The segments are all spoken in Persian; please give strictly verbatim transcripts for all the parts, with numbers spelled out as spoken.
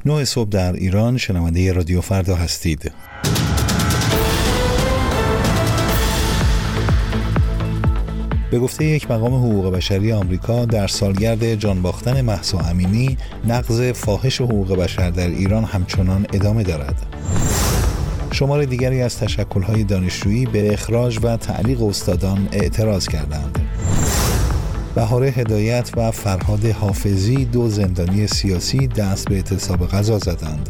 نه صبح در ایران، شنونده رادیو فردا هستید. به گفته یک مقام حقوق بشری آمریکا، در سالگرد جان باختن مهسا امینی، نقض فاحش حقوق بشر در ایران همچنان ادامه دارد. شمار دیگری از تشکل‌های دانشجویی به اخراج و تعلیق استادان اعتراض کردند. بهاره هدایت و فرهاد حافظی، دو زندانی سیاسی، دست به اعتصاب غذا زدند.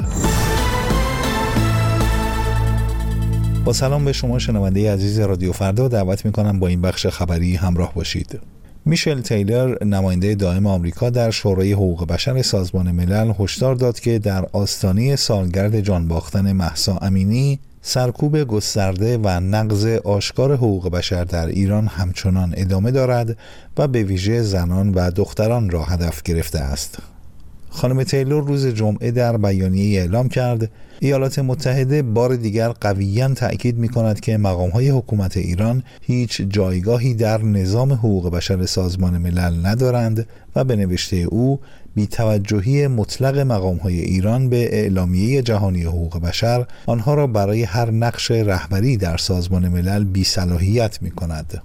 با سلام به شما شنونده عزیز رادیو فردا، دعوت می‌کنم با این بخش خبری همراه باشید. میشل تیلر، نماینده دائم آمریکا در شورای حقوق بشر سازمان ملل، هشدار داد که در آستانه سالگرد جان باختن مهسا امینی، سرکوب گسترده و نقض آشکار حقوق بشر در ایران همچنان ادامه دارد و به ویژه زنان و دختران را هدف گرفته است. خانم تیلور روز جمعه در بیانیه اعلام کرد ایالات متحده بار دیگر قویاً تأکید می‌کند که مقام‌های حکومت ایران هیچ جایگاهی در نظام حقوق بشر سازمان ملل ندارند و به نوشته او بی‌توجهی مطلق مقام‌های ایران به اعلامیه جهانی حقوق بشر آنها را برای هر نقش رهبری در سازمان ملل بی‌صلاحیت می‌کند.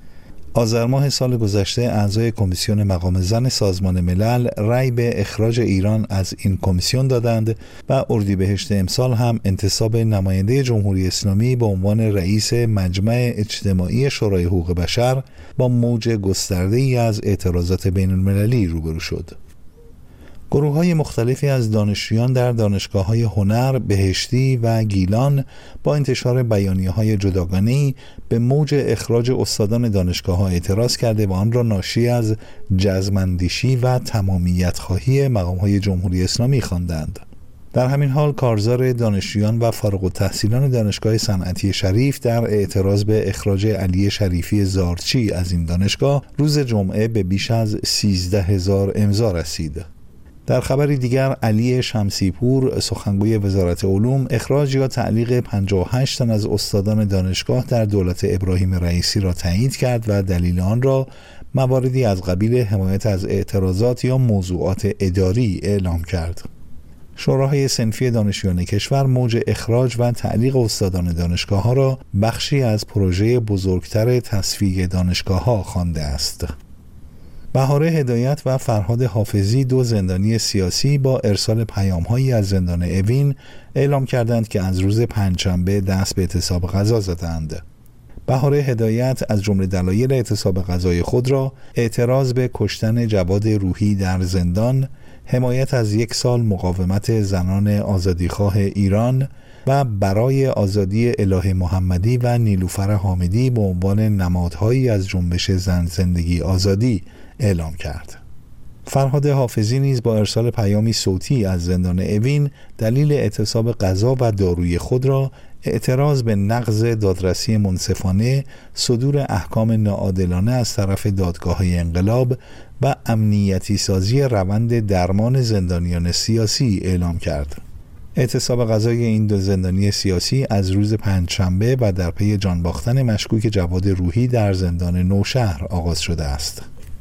آذر ماه سال گذشته اعضای کمیسیون مقام زن سازمان ملل رأی به اخراج ایران از این کمیسیون دادند و اردیبهشت امسال هم انتصاب نماینده جمهوری اسلامی به عنوان رئیس مجمع اجتماعی شورای حقوق بشر با موج گسترده‌ای از اعتراضات بین‌المللی روبرو شد. گروه‌های مختلفی از دانشجویان در دانشگاه‌های هنر، بهشتی و گیلان با انتشار بیانیه‌های جداگانه‌ای به موج اخراج استادان دانشگاه‌ها اعتراض کرده و آن را ناشی از جزم‌اندیشی و تمامیت‌خواهی مقام‌های جمهوری اسلامی خواندند. در همین حال کارزار دانشجویان و فارغ التحصیلان دانشگاه صنعتی شریف در اعتراض به اخراج علی شریفی زارچی از این دانشگاه روز جمعه به بیش از سیزده هزار امضا رسید. در خبری دیگر، علی شمسیپور، سخنگوی وزارت علوم، اخراج یا تعلیق پنجاه و هشت تن از استادان دانشگاه در دولت ابراهیم رئیسی را تایید کرد و دلیل آن را مواردی از قبیل حمایت از اعتراضات یا موضوعات اداری اعلام کرد. شوراهای صنفی دانشجویان کشور موج اخراج و تعلیق استادان دانشگاه‌ها را بخشی از پروژه بزرگتر تصفیه دانشگاه‌ها خوانده است. بهاره هدایت و فرهاد حافظی، دو زندانی سیاسی، با ارسال پیام‌هایی از زندان اوین اعلام کردند که از روز پنجشنبه دست به اعتصاب غذا زدند. بهاره هدایت از جمله دلایل اعتصاب غذای خود را اعتراض به کشتن جواد روحی در زندان، حمایت از یک سال مقاومت زنان آزادیخواه ایران و برای آزادی الهه محمدی و نیلوفر حامدی به عنوان نمادهایی از جنبش زن زندگی آزادی اعلام کرد. فرهاد حافظی نیز با ارسال پیامی صوتی از زندان اوین دلیل اعتصاب غذا و داروی خود را اعتراض به نقض دادرسی منصفانه، صدور احکام ناعادلانه از طرف دادگاه‌های انقلاب و امنیتی سازی روند درمان زندانیان سیاسی اعلام کرد. اعتصاب غذای این دو زندانی سیاسی از روز پنجشنبه و در پی جان باختن مشکوک جواد روحی در زندان نوشهر آغاز شده است.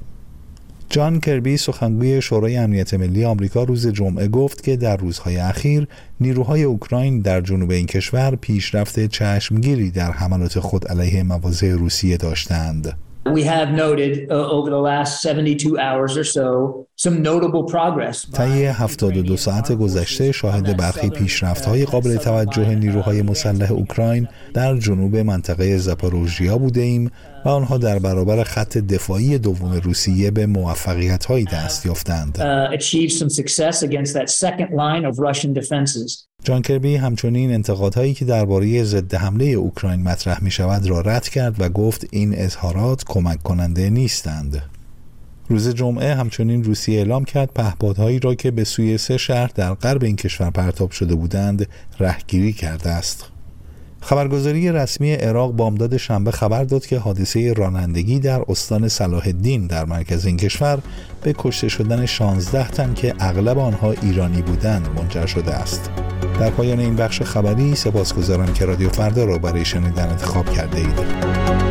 جان کربی، سخنگوی شورای امنیت ملی آمریکا، روز جمعه گفت که در روزهای اخیر نیروهای اوکراین در جنوب این کشور پیشرفت چشمگیری در حملات خود علیه مواضع روسیه داشتند. We have noted uh, over the last seventy-two hours or so some notable progress. طی هفتاد و دو ساعت گذشته شاهد برخی پیشرفت‌های قابل توجه نیروهای مسلح اوکراین در جنوب منطقه زاپاروژیا بودیم و آنها در برابر خط دفاعی دوم روسیه به موفقیت‌هایی دست یافتند. Uh, achieved some success against that second line of Russian defenses. جان کربی همچنین انتقادهایی که درباره ضد حمله اوکراین مطرح می شود را رد کرد و گفت این اظهارات کمک کننده نیستند. روز جمعه همچنین روسیه اعلام کرد پهپادهایی را که به سوی سه شهر در غرب این کشور پرتاب شده بودند رهگیری کرده است. خبرگزاری رسمی عراق بامداد شنبه خبر داد که حادثه رانندگی در استان صلاح الدین در مرکز این کشور به کشته شدن شانزده تن که اغلب آنها ایرانی بودند منجر شده است. در پایان این بخش خبری سپاسگزارم که رادیو فردا را برای شنیدن انتخاب کرده اید.